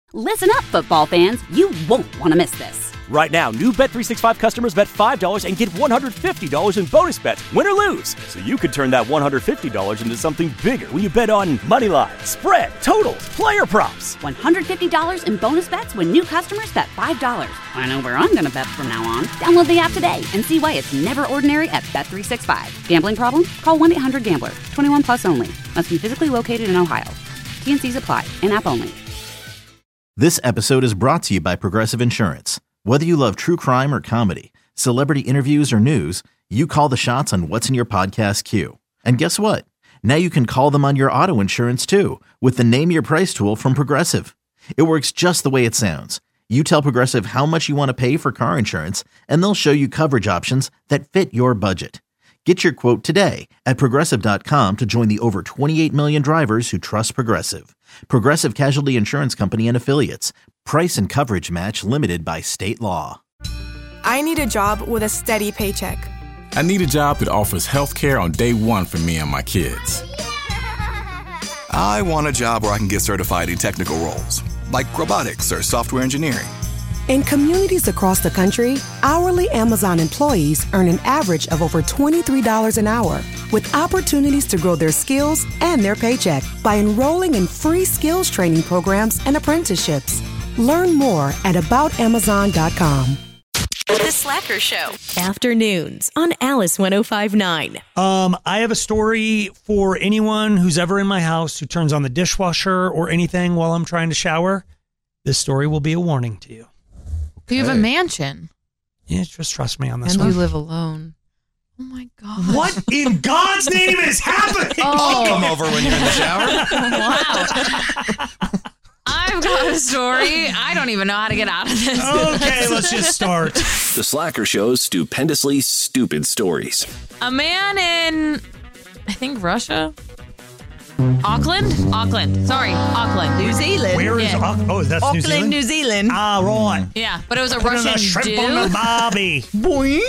Listen up, football fans. You won't want to miss this. Right now, new Bet365 customers bet $5 and get $150 in bonus bets, win or lose. So you could turn that $150 into something bigger when you bet on money line, spread, totals, player props. $150 in bonus bets when new customers bet $5. I know where I'm going to bet from now on. Download the app today and see why it's never ordinary at Bet365. Gambling problem? Call 1-800-GAMBLER. 21 plus only. Must be physically located in Ohio. T&Cs apply. In-app only. This episode is brought to you by Progressive Insurance. Whether you love true crime or comedy, celebrity interviews or news, you call the shots on what's in your podcast queue. And guess what? Now you can call them on your auto insurance too with the Name Your Price tool from Progressive. It works just the way it sounds. You tell Progressive how much you want to pay for car insurance, and they'll show you coverage options that fit your budget. Get your quote today at Progressive.com to join the over 28 million drivers who trust Progressive. Progressive Casualty Insurance Company and Affiliates. Price and coverage match limited by state law. I need a job with a steady paycheck. I need a job that offers health care on day one for me and my kids. I want a job where I can get certified in technical roles, like robotics or software engineering. In communities across the country, hourly Amazon employees earn an average of over $23 an hour, with opportunities to grow their skills and their paycheck by enrolling in free skills training programs and apprenticeships. Learn more at aboutamazon.com. The Slacker Show. Afternoons on Alice 105.9. I have a story for anyone who's ever in my house who turns on the dishwasher or anything while I'm trying to shower. This story will be a warning to you. You have a mansion. Yeah, just trust me on this and one. And you live alone. Oh my God. What in God's name is happening? I'll come over when you're in the shower. Wow. I've got a story. I don't even know how to get out of this. Okay, let's just start. The Slacker Show's stupendously stupid stories. A man in, I think, Russia? Auckland? Sorry, Auckland. New Zealand. Where is Auckland? Oh, that's Auckland, New Zealand? New Zealand. Ah, right. Yeah, but it was a Put Russian a shrimp dude. on the barbie. Boing.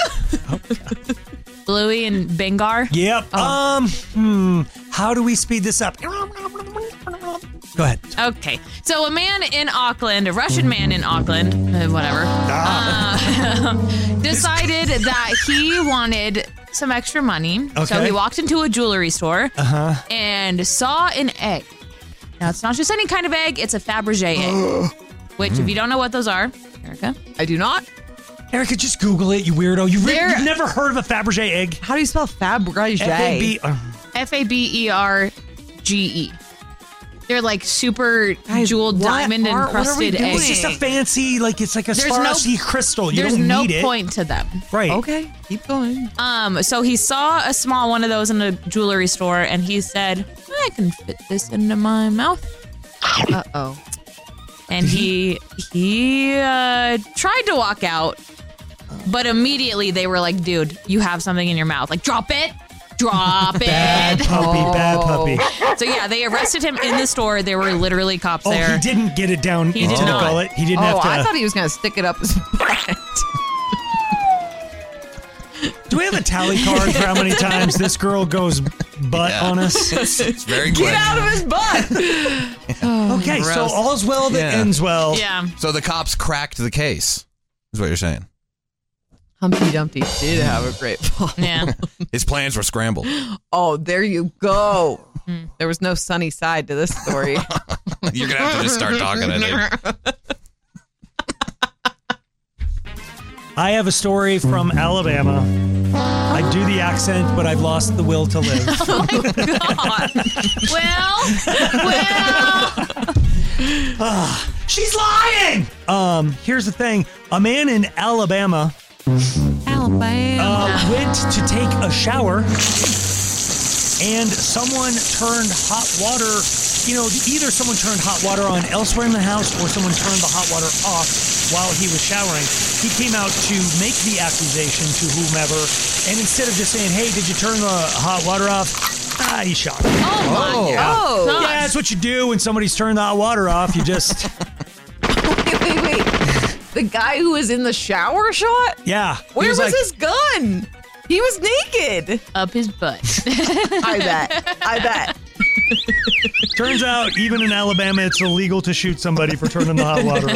Louis and Bengar. Yep. How do we speed this up? Go ahead. Okay. So a man in Auckland, a Russian man in Auckland, whatever, decided that he wanted some extra money. Okay. So he walked into a jewelry store and saw an egg. Now, it's not just any kind of egg. It's a Fabergé egg, which, if you don't know what those are, Erica? I do not. Erica, just Google it, you weirdo. You've never heard of a Fabergé egg? How do you spell Fabergé? Fabergé. They're like super jeweled diamond encrusted eggs. It's just a fancy, it's like a Swarovski crystal. You don't need it. There's no point to them. Right. Okay, keep going. So he saw a small one of those in a jewelry store, and he said, I can fit this into my mouth. Uh-oh. And he tried to walk out, but immediately they were like, dude, you have something in your mouth. Like, drop it. Drop it. Bad puppy. So yeah, they arrested him in the store. There were literally cops there. Oh, he didn't get it down into the gullet. He didn't have to. I thought he was going to stick it up his butt. Do we have a tally card for how many times this girl goes butt on us? It's very quick. Get out of his butt. Okay, gross. so all's well that ends well. Yeah. So the cops cracked the case, is what you're saying. Humpty Dumpty did have a great fall. Yeah. His plans were scrambled. Oh, there you go. There was no sunny side to this story. You're going to have to just start talking to him. I have a story from Alabama. I do the accent, but I've lost the will to live. Oh my God. Well. She's lying! Here's the thing. A man in Alabama went to take a shower, and someone turned hot water. Either someone turned hot water on elsewhere in the house, or someone turned the hot water off while he was showering. He came out to make the accusation to whomever, and instead of just saying, "Hey, did you turn the hot water off?" He shot him. Oh my God. Yeah, that's what you do when somebody's turned the hot water off. You just Wait. The guy who was in the shower shot? Yeah. Where was his gun? He was naked. Up his butt. I bet. Turns out, even in Alabama, it's illegal to shoot somebody for turning the hot water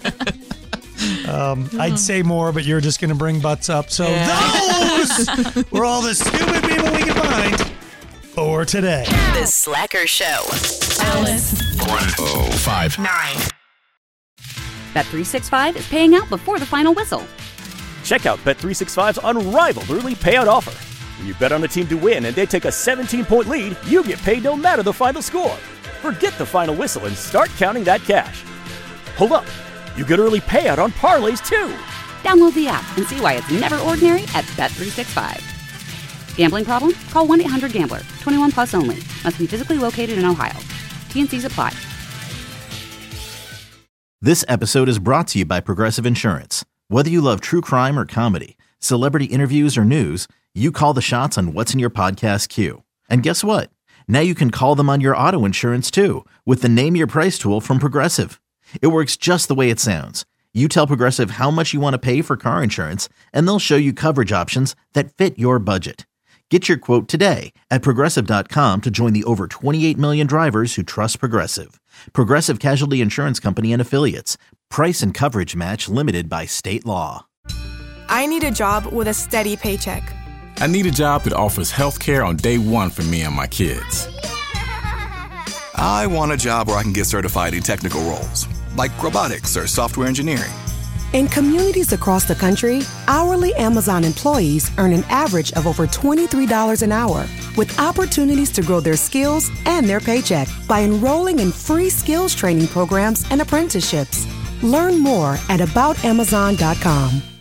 off. I'd say more, but you're just going to bring butts up. So those were all the stupid people we could find for today. The Slacker Show. Alice. 105.9. Bet365 is paying out before the final whistle. Check out Bet365's unrivaled early payout offer. When you bet on a team to win and they take a 17-point lead, you get paid no matter the final score. Forget the final whistle and start counting that cash. Hold up. You get early payout on parlays, too. Download the app and see why it's never ordinary at Bet365. Gambling problem? Call 1-800-GAMBLER. 21 plus only. Must be physically located in Ohio. T&Cs apply. This episode is brought to you by Progressive Insurance. Whether you love true crime or comedy, celebrity interviews or news, you call the shots on what's in your podcast queue. And guess what? Now you can call them on your auto insurance too with the Name Your Price tool from Progressive. It works just the way it sounds. You tell Progressive how much you want to pay for car insurance, and they'll show you coverage options that fit your budget. Get your quote today at Progressive.com to join the over 28 million drivers who trust Progressive. Progressive Casualty Insurance Company and Affiliates. Price and coverage match limited by state law. I need a job with a steady paycheck. I need a job that offers health care on day one for me and my kids. I want a job where I can get certified in technical roles, like robotics or software engineering. In communities across the country, hourly Amazon employees earn an average of over $23 an hour, with opportunities to grow their skills and their paycheck by enrolling in free skills training programs and apprenticeships. Learn more at aboutamazon.com.